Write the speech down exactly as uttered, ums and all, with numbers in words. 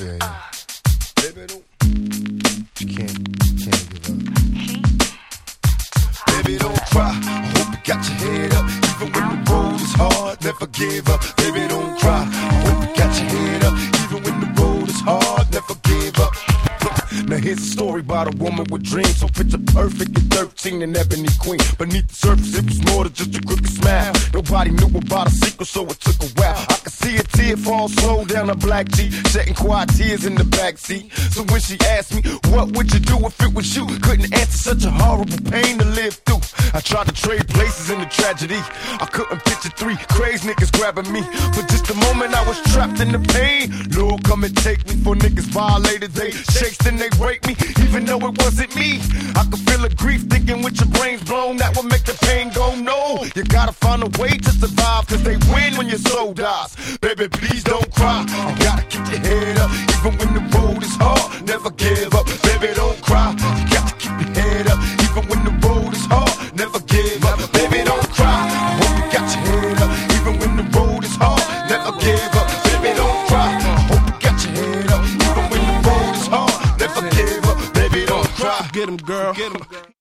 feel you. Baby, don't. You can't, can't give up. Baby, don't cry. I hope you got your head up. Even when the road is hard, never give up. Baby, don't cry. I hope you got your head up. Even when the road is hard, never give up. Now here's a story about a woman with dreams. So picture perfect at thirteen, an ebony queen. Beneath the surface it was more than just a crooked smile. Nobody knew about a secret, so it took a while. I could see a tear fall slow down her black cheek, shedding quiet tears in the backseat. So when she asked me, what would you do if it was you? Couldn't answer, such a horrible pain to live through. I tried to trade places in the tragedy. I couldn't picture three crazy niggas grabbing me. For just a moment I was trapped in the pain. Lord, come and take me. For niggas violated, they chased and they raped me, even though it wasn't me. I could feel the grief thinking with your brains blown, that would make the pain go no. You gotta find a way to survive, cause they win when your soul dies. Baby, please don't cry. You gotta keep your head up, even when the road is hard. Never give up. Baby, don't cry. You got to keep your head up, even when the road is hard. Never give up. Baby, don't cry. I hope you got your head up, even when the road is hard. Never give up. Baby, don't cry. I hope you got your head up, even when the road is hard. Never give up. Baby, don't cry. Get him, girl. Get him.